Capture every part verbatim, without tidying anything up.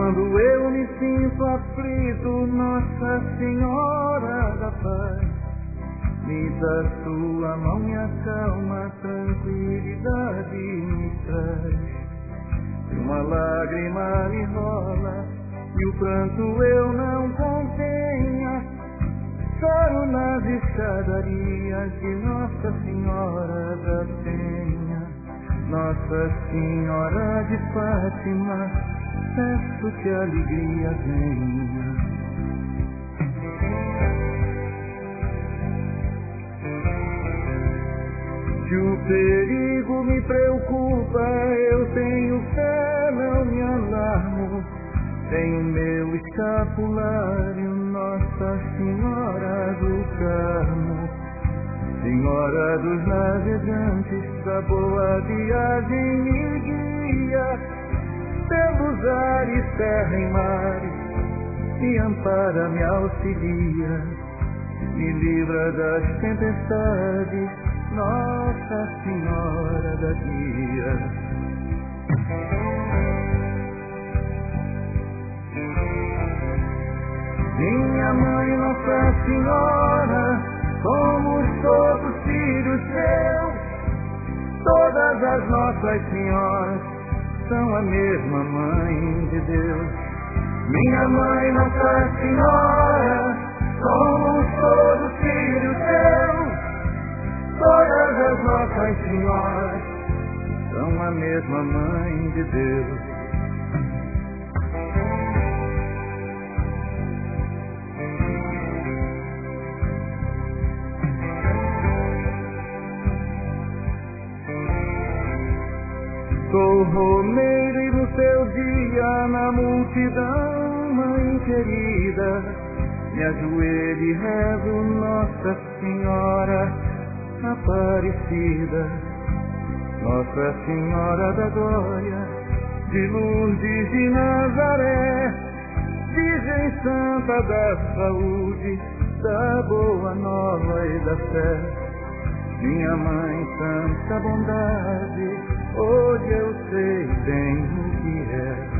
Quando eu me sinto aflito, Nossa Senhora da Paz, me dá sua mão, me acalma, tranquilidade me traz. E uma lágrima me rola, e o pranto eu não contenha, choro nas escadarias de Nossa Senhora da Penha. Nossa Senhora de Fátima, peço que a alegria venha. Se o perigo me preocupa, eu tenho fé, não me alarmo. Tenho meu escapulário, Nossa Senhora do Carmo. Senhora dos navegantes, da boa viagem me guia, pelos ares, terra e mares, me ampara, me auxilia, me livra das tempestades, Nossa Senhora da Guia. Minha Mãe, Nossa Senhora, somos todos filhos seus, todas as nossas senhoras são a mesma Mãe de Deus. Minha Mãe, Nossa Senhora, somos todos filhos seus, todas as nossas senhoras são a mesma Mãe de Deus. Sou romeiro e no seu dia, na multidão, Mãe querida, me ajoelho e rezo, Nossa Senhora Aparecida. Nossa Senhora da Glória, de Lourdes de Nazaré, Virgem Santa da Saúde, da Boa Nova e da Fé. Minha Mãe, Santa Bondade, hoje eu sei bem o que é.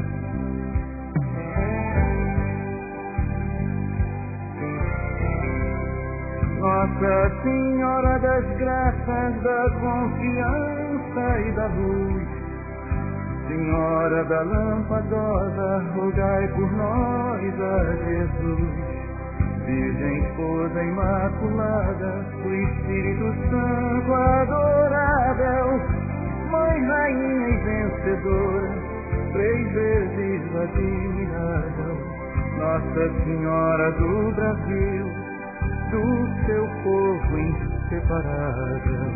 Nossa Senhora das Graças, da Confiança e da Luz, Senhora da Lampadosa, rogai por nós a Jesus. Virgem Esposa Imaculada, do Espírito Santo adorável, Mãe, Rainha e Vencedora, três vezes admirável, Nossa Senhora do Brasil, do seu povo inseparável.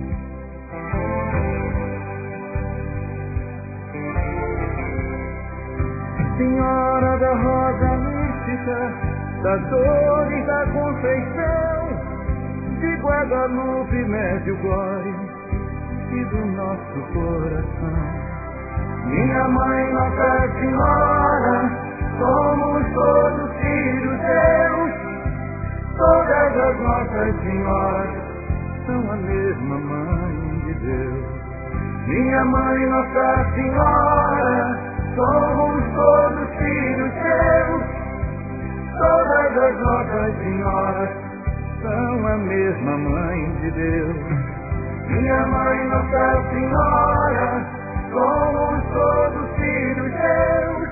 Senhora da Rosa Mística, das Dores da Conceição, de Guadalupe, Medjugorje e do nosso coração. Minha Mãe, Nossa Senhora, somos todos filhos teus, todas as nossas senhoras são a mesma Mãe de Deus. Minha Mãe, Nossa Senhora, somos todos filhos teus, todas as nossas senhoras são a mesma Mãe de Deus. Minha Mãe, Nossa Senhora, somos todos filhos teus,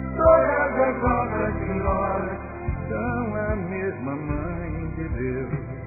todas as nossas senhoras são a mesma Mãe de Deus.